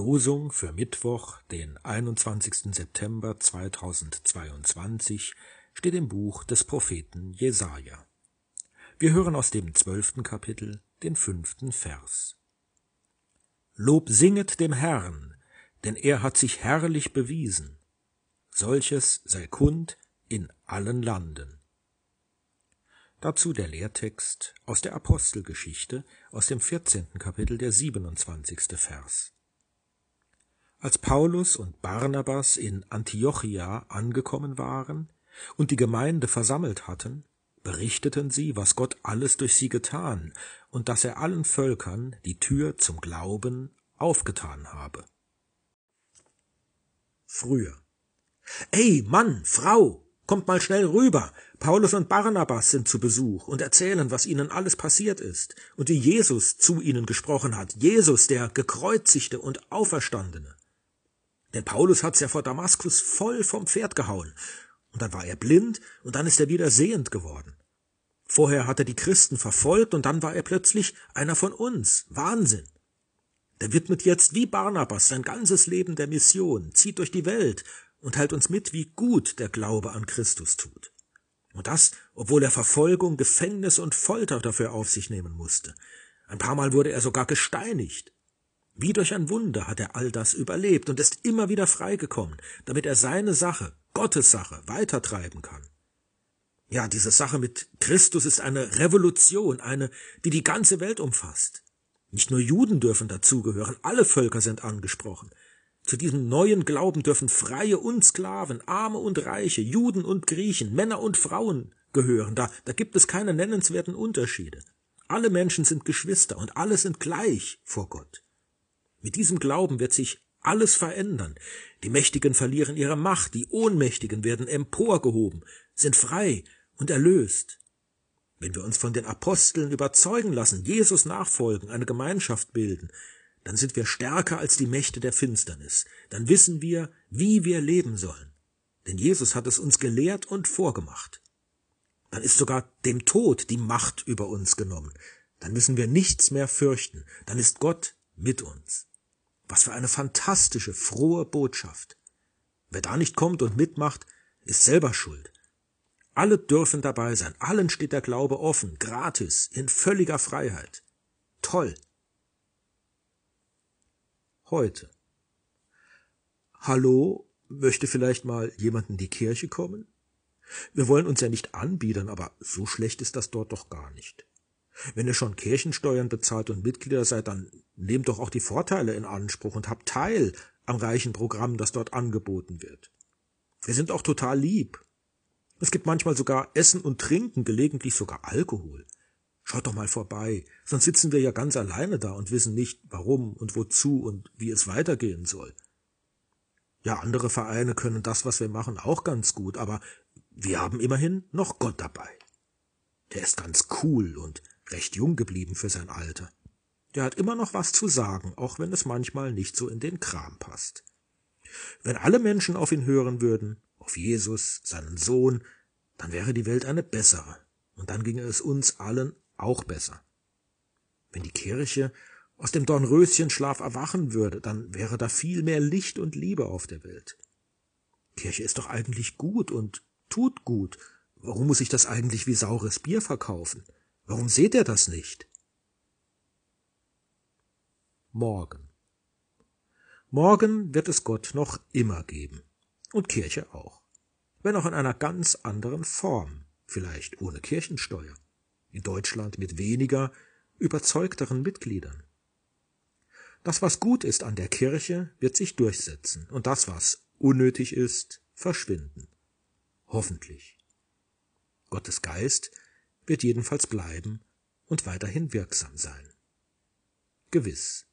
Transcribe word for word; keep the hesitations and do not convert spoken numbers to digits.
Losung für Mittwoch, den einundzwanzigsten September zweitausendzweiundzwanzig, steht im Buch des Propheten Jesaja. Wir hören aus dem zwölften Kapitel den fünften Vers. Lob singet dem Herrn, denn er hat sich herrlich bewiesen. Solches sei kund in allen Landen. Dazu der Lehrtext aus der Apostelgeschichte aus dem vierzehnten Kapitel, der siebenundzwanzigste Vers. Als Paulus und Barnabas in Antiochia angekommen waren und die Gemeinde versammelt hatten, berichteten sie, was Gott alles durch sie getan und dass er allen Völkern die Tür zum Glauben aufgetan habe. Früher. »Ey, Mann, Frau, kommt mal schnell rüber! Paulus und Barnabas sind zu Besuch und erzählen, was ihnen alles passiert ist und wie Jesus zu ihnen gesprochen hat. Jesus, der Gekreuzigte und Auferstandene. Denn Paulus hat's ja vor Damaskus voll vom Pferd gehauen. Und dann war er blind und dann ist er wieder sehend geworden. Vorher hat er die Christen verfolgt und dann war er plötzlich einer von uns. Wahnsinn! Der widmet jetzt wie Barnabas sein ganzes Leben der Mission, zieht durch die Welt und teilt uns mit, wie gut der Glaube an Christus tut. Und das, obwohl er Verfolgung, Gefängnis und Folter dafür auf sich nehmen musste. Ein paar Mal wurde er sogar gesteinigt. Wie durch ein Wunder hat er all das überlebt und ist immer wieder freigekommen, damit er seine Sache, Gottes Sache, weitertreiben kann. Ja, diese Sache mit Christus ist eine Revolution, eine, die die ganze Welt umfasst. Nicht nur Juden dürfen dazugehören, alle Völker sind angesprochen. Zu diesem neuen Glauben dürfen Freie und Sklaven, Arme und Reiche, Juden und Griechen, Männer und Frauen gehören. Da, da gibt es keine nennenswerten Unterschiede. Alle Menschen sind Geschwister und alle sind gleich vor Gott. Mit diesem Glauben wird sich alles verändern. Die Mächtigen verlieren ihre Macht, die Ohnmächtigen werden emporgehoben, sind frei und erlöst. Wenn wir uns von den Aposteln überzeugen lassen, Jesus nachfolgen, eine Gemeinschaft bilden, dann sind wir stärker als die Mächte der Finsternis. Dann wissen wir, wie wir leben sollen. Denn Jesus hat es uns gelehrt und vorgemacht. Dann ist sogar dem Tod die Macht über uns genommen. Dann müssen wir nichts mehr fürchten. Dann ist Gott mit uns. Was für eine fantastische, frohe Botschaft. Wer da nicht kommt und mitmacht, ist selber schuld. Alle dürfen dabei sein. Allen steht der Glaube offen, gratis, in völliger Freiheit. Toll. Heute. Hallo, möchte vielleicht mal jemand in die Kirche kommen? Wir wollen uns ja nicht anbiedern, aber so schlecht ist das dort doch gar nicht. Wenn ihr schon Kirchensteuern bezahlt und Mitglieder seid, dann nehmt doch auch die Vorteile in Anspruch und habt Teil am reichen Programm, das dort angeboten wird. Wir sind auch total lieb. Es gibt manchmal sogar Essen und Trinken, gelegentlich sogar Alkohol. Schaut doch mal vorbei, sonst sitzen wir ja ganz alleine da und wissen nicht, warum und wozu und wie es weitergehen soll. Ja, andere Vereine können das, was wir machen, auch ganz gut, aber wir haben immerhin noch Gott dabei. Der ist ganz cool und recht jung geblieben für sein Alter. Der hat immer noch was zu sagen, auch wenn es manchmal nicht so in den Kram passt. Wenn alle Menschen auf ihn hören würden, auf Jesus, seinen Sohn, dann wäre die Welt eine bessere und dann ginge es uns allen auch besser. Wenn die Kirche aus dem Dornröschenschlaf erwachen würde, dann wäre da viel mehr Licht und Liebe auf der Welt. Kirche ist doch eigentlich gut und tut gut. Warum muss ich das eigentlich wie saures Bier verkaufen? Warum seht ihr das nicht? Morgen. Morgen wird es Gott noch immer geben. Und Kirche auch. Wenn auch in einer ganz anderen Form. Vielleicht ohne Kirchensteuer. In Deutschland mit weniger, überzeugteren Mitgliedern. Das, was gut ist an der Kirche, wird sich durchsetzen. Und das, was unnötig ist, verschwinden. Hoffentlich. Gottes Geist wird jedenfalls bleiben und weiterhin wirksam sein. Gewiss.